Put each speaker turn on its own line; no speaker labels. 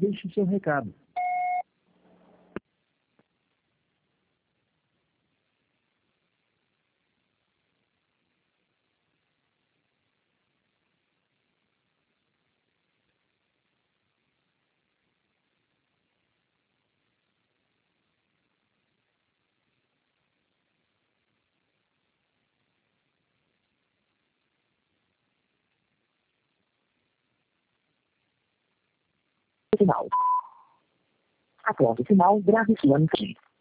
Deixe seu recado.
Final. Após o sinal, grave sua mensagem.